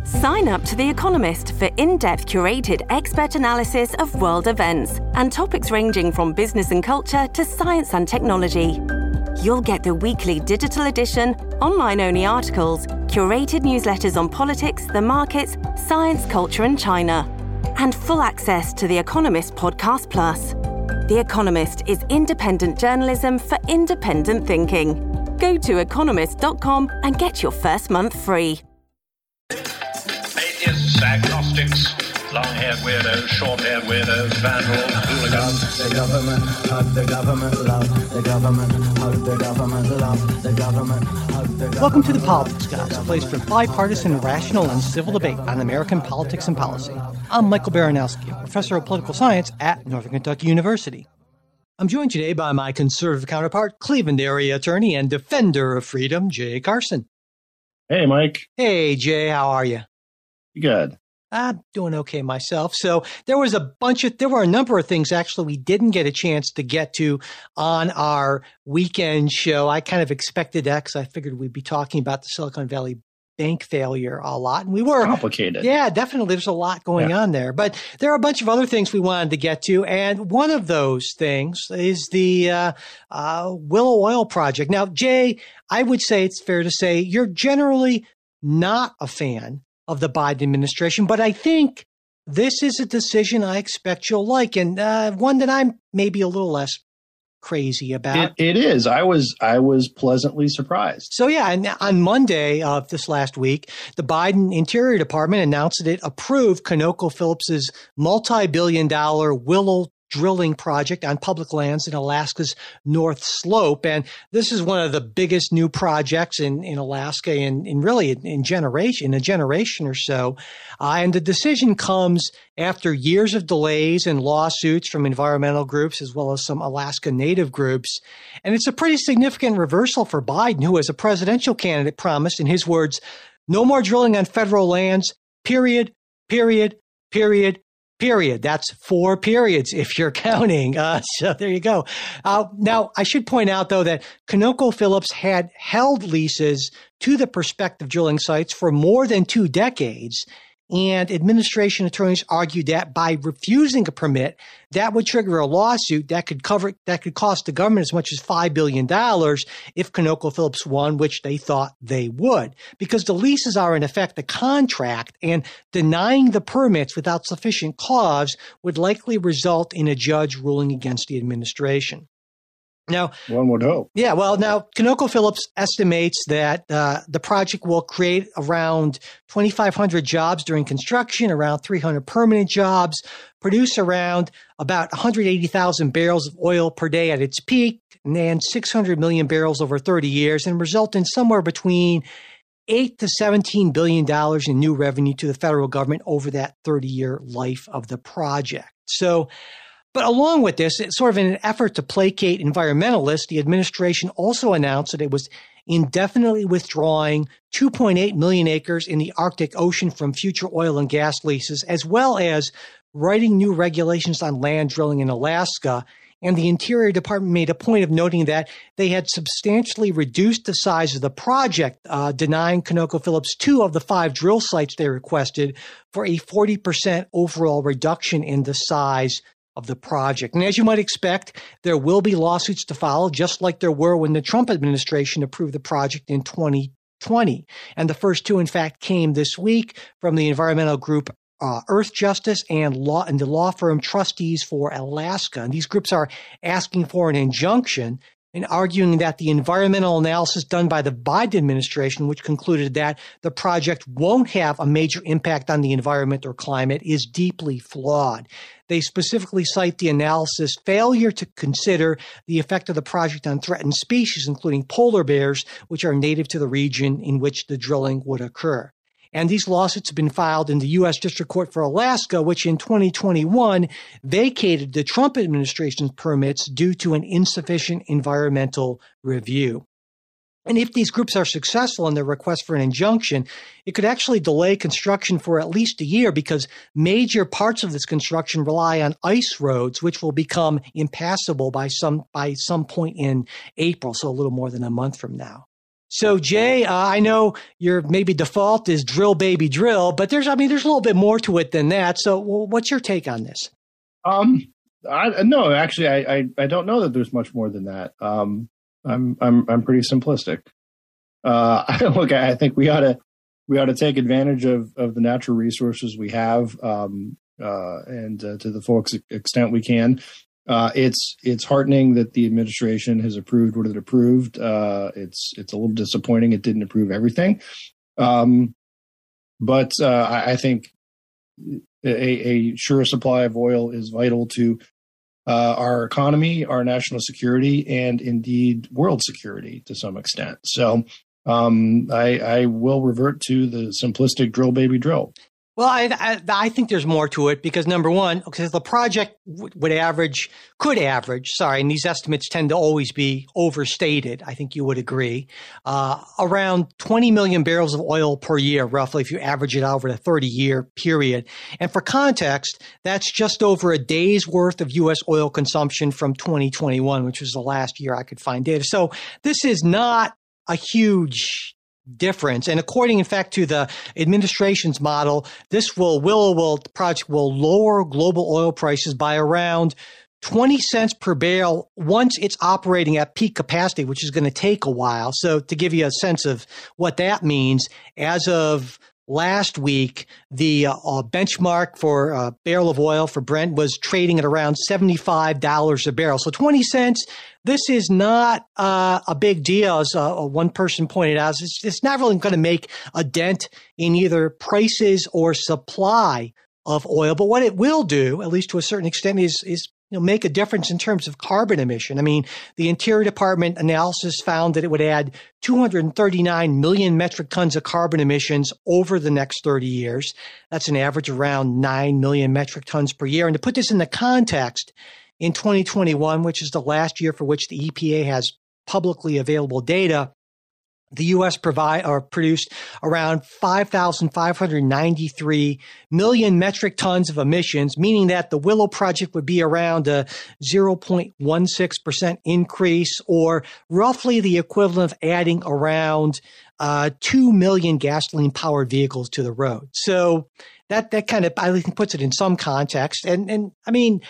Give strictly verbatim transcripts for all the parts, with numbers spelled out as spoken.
Sign up to The Economist for in-depth curated expert analysis of world events and topics ranging from business and culture to science and technology. You'll get the weekly digital edition, online-only articles, curated newsletters on politics, the markets, science, culture and China, and full access to The Economist Podcast Plus. The Economist is independent journalism for independent thinking. Go to economist dot com and get your first month free. Atheists, agnostics, long-haired weirdos, short-haired weirdos, vandals, hooligans. The government, hug the government, love the government, hug the government, love the government, hug the government. Welcome to The Politics Guys, a place for bipartisan, rational, and civil debate on American politics and policy. I'm Michael Baranowski, professor of political science at Northern Kentucky University. I'm joined today by my conservative counterpart, Cleveland area attorney and defender of freedom, Jay Carson. Hey, Mike. Hey, Jay, how are you? Good. I'm doing okay myself. So there was a bunch of, there were a number of things actually we didn't get a chance to get to on our weekend show. I kind of expected that because I figured we'd be talking about the Silicon Valley Bank failure a lot. And we were complicated. Yeah, definitely. There's a lot going yeah. on there. But there are a bunch of other things we wanted to get to. And one of those things is the uh, uh, Willow Oil Project. Now, Jay, I would say it's fair to say you're generally not a fan of the Biden administration, but I think this is a decision I expect you'll like, and uh, one that I'm maybe a little less crazy about. It, it is. I was I was pleasantly surprised. So yeah, and on Monday of this last week, the Biden Interior Department announced that it approved ConocoPhillips's multi-billion dollar Willow drilling project on public lands in Alaska's North Slope. And this is one of the biggest new projects in, in Alaska in, in really in, in generation, in a generation or so. Uh, and the decision comes after years of delays and lawsuits from environmental groups as well as some Alaska Native groups. And it's a pretty significant reversal for Biden, who as a presidential candidate promised, in his words, no more drilling on federal lands, period, period, period, period. That's four periods if you're counting. Uh, so there you go. Uh, now, I should point out, though, that ConocoPhillips had held leases to the prospective drilling sites for more than two decades. And administration attorneys argued that by refusing a permit, that would trigger a lawsuit that could cover that could cost the government as much as five billion dollars if ConocoPhillips won, which they thought they would, because the leases are in effect a contract, and denying the permits without sufficient cause would likely result in a judge ruling against the administration. Now, one would hope. Yeah, well, now ConocoPhillips estimates that uh, the project will create around twenty-five hundred jobs during construction, around three hundred permanent jobs, produce around about one hundred eighty thousand barrels of oil per day at its peak, and six hundred million barrels over thirty years, and result in somewhere between eight to seventeen billion dollars in new revenue to the federal government over that thirty-year life of the project. So, but along with this, sort of in an effort to placate environmentalists, the administration also announced that it was indefinitely withdrawing two point eight million acres in the Arctic Ocean from future oil and gas leases, as well as writing new regulations on land drilling in Alaska. And the Interior Department made a point of noting that they had substantially reduced the size of the project, uh, denying ConocoPhillips two of the five drill sites they requested for a forty percent overall reduction in the size of the project. And as you might expect, there will be lawsuits to follow, just like there were when the Trump administration approved the project in twenty twenty. And the first two, in fact, came this week from the environmental group uh, Earth Justice and law and the law firm Trustees for Alaska. And these groups are asking for an injunction and arguing that the environmental analysis done by the Biden administration, which concluded that the project won't have a major impact on the environment or climate, is deeply flawed. They specifically cite the analysis failure to consider the effect of the project on threatened species, including polar bears, which are native to the region in which the drilling would occur. And these lawsuits have been filed in the U S District Court for Alaska, which in twenty twenty-one vacated the Trump administration's permits due to an insufficient environmental review. And if these groups are successful in their request for an injunction, it could actually delay construction for at least a year, because major parts of this construction rely on ice roads, which will become impassable by some by some point in April, so a little more than a month from now. So, Jay, uh, I know your maybe default is drill, baby, drill, but there's, I mean, there's a little bit more to it than that. So, well, what's your take on this? Um, I no, actually, I, I I don't know that there's much more than that. Um, I'm I'm I'm pretty simplistic. Uh, look, I think we ought to we ought to take advantage of of the natural resources we have, um, uh, and uh, to the full ex- extent we can. Uh, it's it's heartening that the administration has approved what it approved. Uh, it's it's a little disappointing it didn't approve everything, um, but uh, I, I think a, a sure supply of oil is vital to uh, our economy, our national security, and indeed world security to some extent. So um, I, I will revert to the simplistic drill, baby, drill. Well, I, I, I think there's more to it because, number one, because the project w- would average, could average, sorry, and these estimates tend to always be overstated. I think you would agree. Uh, around twenty million barrels of oil per year, roughly, if you average it over a thirty-year period. And for context, that's just over a day's worth of U S oil consumption from twenty twenty-one, which was the last year I could find data. So this is not a huge difference. And according, in fact, to the administration's model, this will, will, will, the project will lower global oil prices by around twenty cents per barrel once it's operating at peak capacity, which is going to take a while. So to give you a sense of what that means, as of last week, the uh, benchmark for a barrel of oil for Brent was trading at around seventy-five dollars a barrel. So twenty cents, this is not uh, a big deal, as uh, one person pointed out. It's, it's not really going to make a dent in either prices or supply of oil. But what it will do, at least to a certain extent, is is you know, make a difference in terms of carbon emission. I mean, the Interior Department analysis found that it would add two hundred thirty-nine million metric tons of carbon emissions over the next thirty years. That's an average around nine million metric tons per year. And to put this in the context, in twenty twenty-one, which is the last year for which the E P A has publicly available data, the U S provide or produced around five thousand five hundred ninety-three million metric tons of emissions, meaning that the Willow project would be around a zero point one six percent increase, or roughly the equivalent of adding around uh, two million gasoline-powered vehicles to the road. So that that kind of, I think, puts it in some context. And and I mean,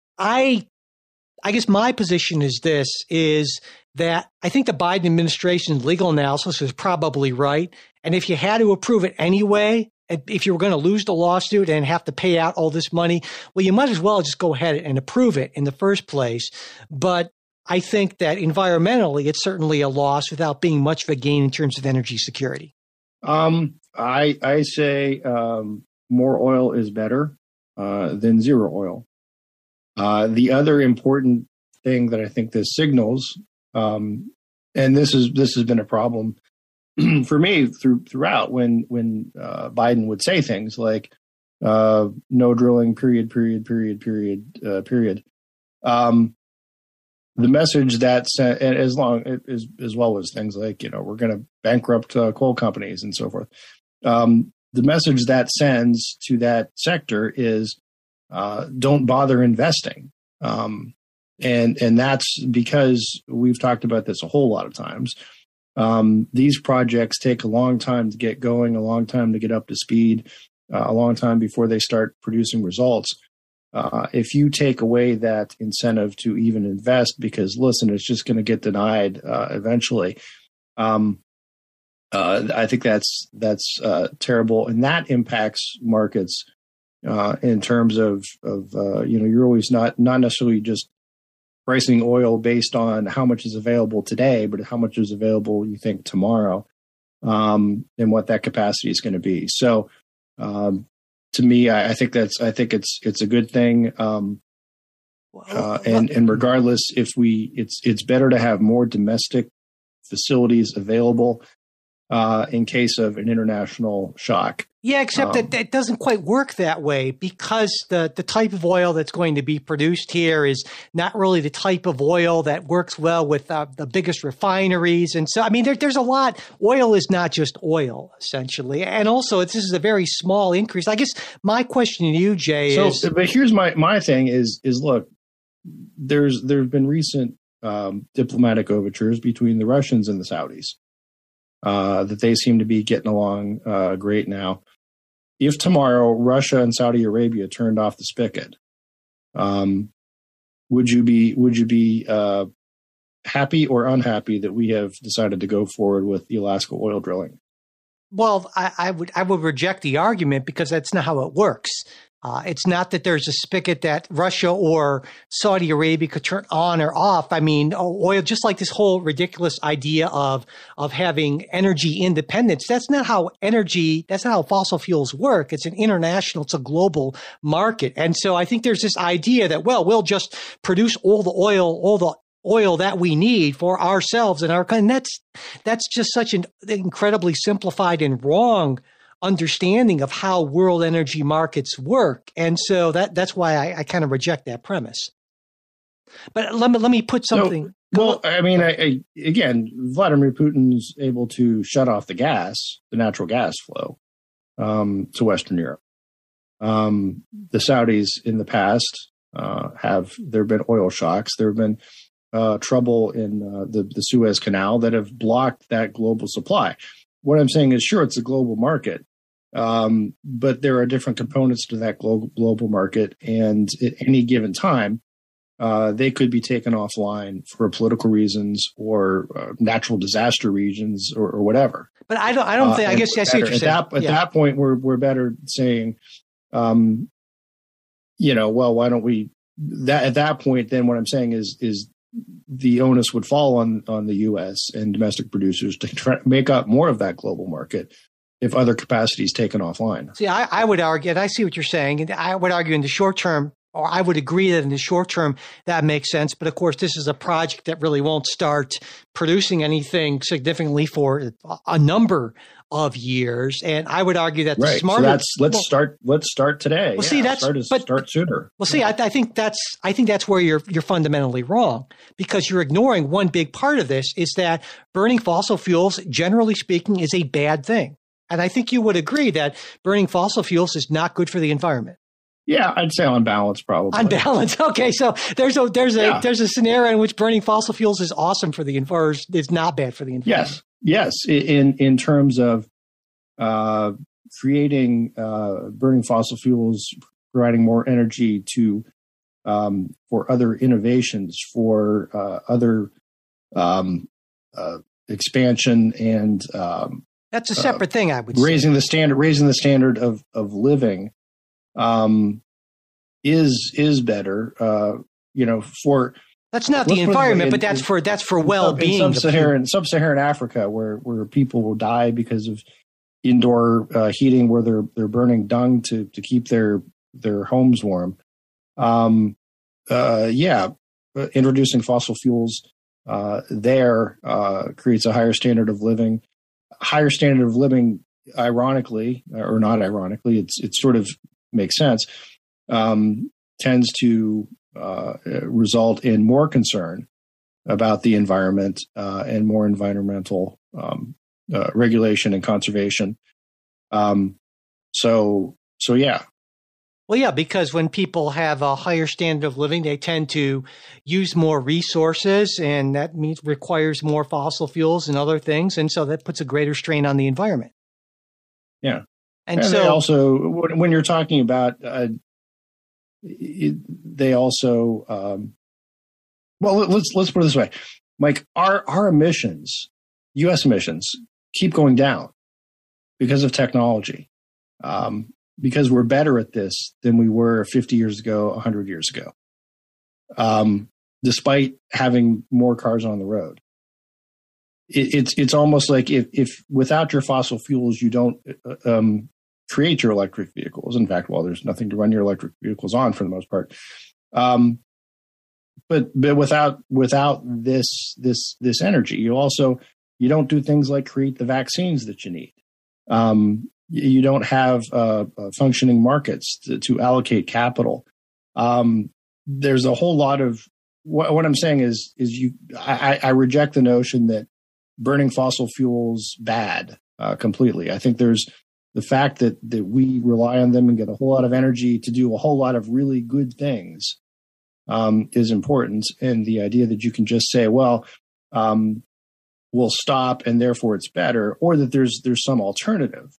I I guess my position is this, is that I think the Biden administration's legal analysis is probably right. And if you had to approve it anyway, if you were going to lose the lawsuit and have to pay out all this money, well, you might as well just go ahead and approve it in the first place. But I think that environmentally, it's certainly a loss without being much of a gain in terms of energy security. Um, I I say um, more oil is better uh, than zero oil. Uh, the other important thing that I think this signals, um, and this is this has been a problem for me through throughout when when uh, Biden would say things like uh, no drilling, period, period, period, period, uh, period. Um, the message that sent, as long as as well as things like, you know, we're going to bankrupt uh, coal companies and so forth. Um, the message that sends to that sector is, Uh, don't bother investing. Um, and, and that's because we've talked about this a whole lot of times. Um, these projects take a long time to get going, a long time to get up to speed, uh, a long time before they start producing results. Uh, if you take away that incentive to even invest, because listen, it's just going to get denied uh, eventually. Um, uh, I think that's, that's uh, terrible. And that impacts markets Uh, in terms of, of uh, you know, you're always not not necessarily just pricing oil based on how much is available today, but how much is available, you think, tomorrow, um, and what that capacity is going to be. So, um, to me, I, I think that's I think it's it's a good thing. Um, uh, and and regardless, if we, it's it's better to have more domestic facilities available uh, in case of an international shock. Yeah, except um, that that doesn't quite work that way, because the, the type of oil that's going to be produced here is not really the type of oil that works well with uh, the biggest refineries. And so, I mean, there, there's a lot. Oil is not just oil, essentially. And also, this is a very small increase. I guess my question to you, Jay, so, is... But here's my, my thing is, is look, there's there have been recent um, diplomatic overtures between the Russians and the Saudis. uh, that they seem to be getting along uh, great now. If tomorrow Russia and Saudi Arabia turned off the spigot, um, would you be would you be uh, happy or unhappy that we have decided to go forward with the Alaska oil drilling? Well, I, I would I would reject the argument because that's not how it works. Uh, it's not that there's a spigot that Russia or Saudi Arabia could turn on or off. I mean, oil, just like this whole ridiculous idea of of having energy independence. That's not how energy, that's not how fossil fuels work. It's an international, it's a global market. And so I think there's this idea that, well, we'll just produce all the oil, all the oil that we need for ourselves and our country. And that's, that's just such an incredibly simplified and wrong understanding of how world energy markets work. And so that that's why I, I kind of reject that premise. But let me let me put something. So, well, I mean, I, I, again, Vladimir Putin's able to shut off the gas, the natural gas flow um, to Western Europe. Um, the Saudis in the past uh, have, there have been oil shocks. There have been uh, trouble in uh, the, the Suez Canal that have blocked that global supply. What I'm saying is, sure, it's a global market. Um, but there are different components to that global, global market. And at any given time, uh, they could be taken offline for political reasons or uh, natural disaster regions or, or whatever. But I don't, I don't uh, think, I guess I see what you're saying. At, that, at yeah. that point, we're, we're better saying, um, you know, well, why don't we, that at that point, then what I'm saying is, is the onus would fall on, on the U S and domestic producers to try, make up more of that global market if other capacity is taken offline. See, I, I would argue, and I see what you're saying, and I would argue in the short term, or I would agree that in the short term, that makes sense. But of course, this is a project that really won't start producing anything significantly for a number of years. And I would argue that the right. smarter. So that's, let's well, start. Let's start today. Well, yeah, see, that's start, but, start sooner. Well, see, I, I think that's I think that's where you're you're fundamentally wrong, because you're ignoring one big part of this is that burning fossil fuels, generally speaking, is a bad thing. And I think you would agree that burning fossil fuels is not good for the environment. Yeah, I'd say on balance, probably. On balance, okay. So there's a there's a yeah. there's a scenario in which burning fossil fuels is awesome for the environment, or is not bad for the environment. Yes, yes. In in terms of uh, creating uh, burning fossil fuels, providing more energy to um, for other innovations, for uh, other um, uh, expansion and. Um, That's a separate uh, thing, I would raising say. the standard, raising the standard of of living, um, is is better. Uh, you know, for that's not the environment, in, but that's in, for that's for well being. In sub-Saharan sub-Saharan Africa, where where people will die because of indoor uh, heating, where they're they're burning dung to to keep their their homes warm. Um, uh, yeah, introducing fossil fuels uh, there uh, creates a higher standard of living. Higher standard of living, ironically, or not ironically, it's it sort of makes sense, um, tends to uh, result in more concern about the environment uh, and more environmental um, uh, regulation and conservation. Um, so, so yeah. Well, yeah, because when people have a higher standard of living, they tend to use more resources, and that means requires more fossil fuels and other things. And so that puts a greater strain on the environment. Yeah. And, and so they also, when you're talking about, uh, it, they also, um, well, let's, let's put it this way, Mike, our, our emissions, U S emissions keep going down because of technology. Um, because we're better at this than we were fifty years ago, one hundred years ago, um, despite having more cars on the road. It, it's it's almost like if, if without your fossil fuels, you don't um, create your electric vehicles. In fact, well, there's nothing to run your electric vehicles on for the most part. Um, but but without without this this this energy, you also you don't do things like create the vaccines that you need. Um, You don't have uh, functioning markets to, to allocate capital. Um, there's a whole lot of what, what I'm saying is is you. I, I reject the notion that burning fossil fuels bad uh, completely. I think there's the fact that that we rely on them and get a whole lot of energy to do a whole lot of really good things um, is important. And the idea that you can just say, well, um, will stop and therefore it's better, or that there's there's some alternative.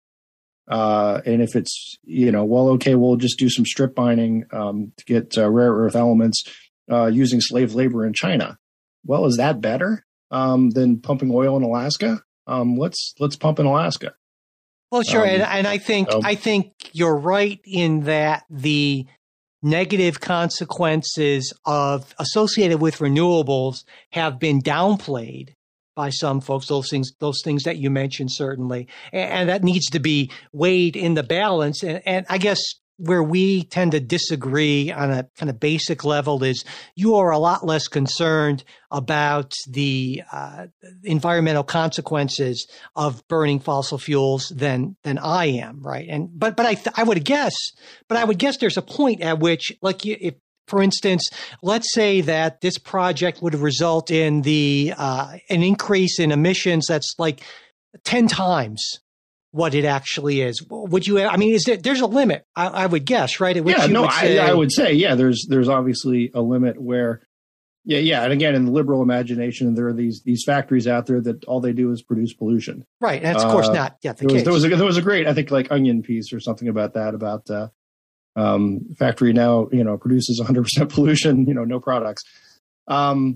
Uh, and if it's, you know, well, okay, we'll just do some strip mining um, to get uh, rare earth elements uh, using slave labor in China. Well, is that better um, than pumping oil in Alaska? Um, let's let's pump in Alaska. Well, sure, Um, and, and I think so- I think you're right in that the negative consequences of associated with renewables have been downplayed by some folks. Those things, those things that you mentioned, certainly, and, and that needs to be weighed in the balance. And, and I guess where we tend to disagree on a kind of basic level is you are a lot less concerned about the uh, environmental consequences of burning fossil fuels than than I am, right? And but but I th- I would guess, but I would guess there's a point at which, like, you, if for instance, let's say that this project would result in the uh, an increase in emissions that's like ten times what it actually is. Would you, I mean, is there, there's a limit, I, I would guess, right? At which Yeah, you no, would say, I, I would say, yeah, there's there's obviously a limit where, yeah, yeah. And again, in the liberal imagination, there are these these factories out there that all they do is produce pollution. right. And that's, of course, Uh, not yeah, the There was, case. there was a there was a great, I think, like Onion piece or something about that, about uh, um, factory now, you know, produces one hundred percent pollution, you know, no products. Um,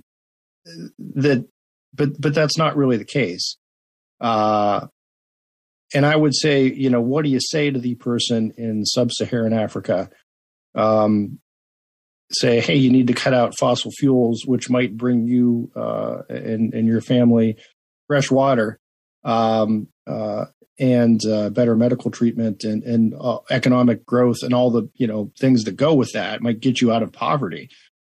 that, but but that's not really the case. Uh, and I would say, you know, what do you say to the person in sub-Saharan Africa? Um, say, hey, you need to cut out fossil fuels, which might bring you uh, and and your family fresh water. Um, uh, and uh, better medical treatment and, and uh, economic growth and all the, you know, things that go with that might get you out of poverty.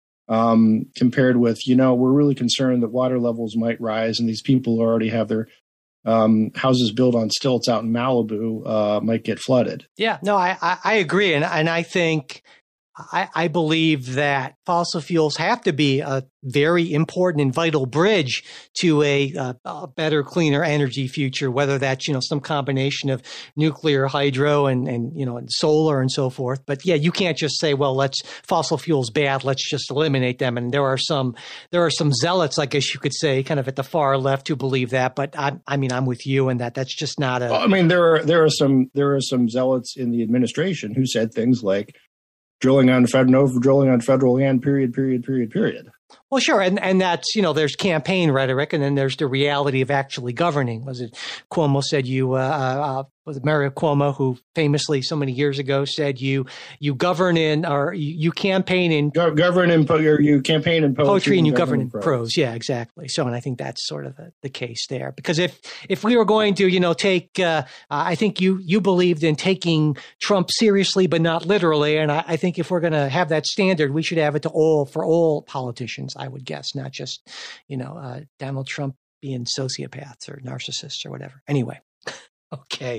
Um, compared with, you know, we're really concerned that water levels might rise and these people who already have their um, houses built on stilts out in Malibu uh, might get flooded. Yeah, no, I, I, I agree. And, and I think, I, I believe that fossil fuels have to be a very important and vital bridge to a, a, a better, cleaner energy future, whether that's, you know, some combination of nuclear, hydro, and, and, you know, and solar and so forth. But yeah, you can't just say, well, let's fossil fuels bad, let's just eliminate them. And there are some, there are some zealots, I guess you could say, kind of at the far left who believe that. But I, I mean, I'm with you in that that's just not a. Well, I mean, there are, there are some, there are some zealots in the administration who said things like, drilling on federal, no drilling on federal land, period, period, period, period. Well, sure. And and that's, you know, there's campaign rhetoric, and then there's the reality of actually governing. Was it Cuomo said you, uh, uh, was it Mario Cuomo, who famously so many years ago said you you govern in, or you, you campaign in Go, govern in, po- or you campaign in poetry, poetry and you govern in prose. prose. Yeah, exactly. So, and I think that's sort of the, the case there. Because if if we were going to, you know, take, uh, I think you you believed in taking Trump seriously, but not literally. And I, I think if we're going to have that standard, we should have it to all, for all politicians, I would guess, not just, you know, uh, Donald Trump being sociopaths or narcissists or whatever. Anyway, okay.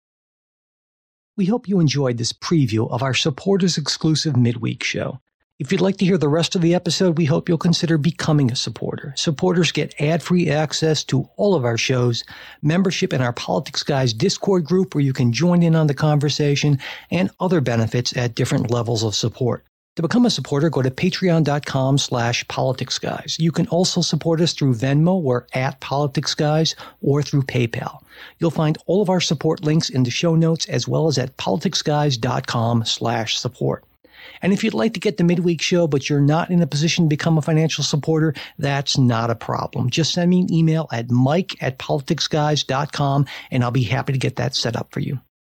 We hope you enjoyed this preview of our supporters exclusive midweek show. If you'd like to hear the rest of the episode, we hope you'll consider becoming a supporter. Supporters get ad-free access to all of our shows, membership in our Politics Guys Discord group where you can join in on the conversation, and other benefits at different levels of support. To become a supporter, go to patreon.com slash politicsguys. You can also support us through Venmo or at politicsguys, or through PayPal. You'll find all of our support links in the show notes, as well as at politicsguys.com slash support. And if you'd like to get the midweek show, but you're not in a position to become a financial supporter, that's not a problem. Just send me an email at mike at politicsguys dot com, and I'll be happy to get that set up for you.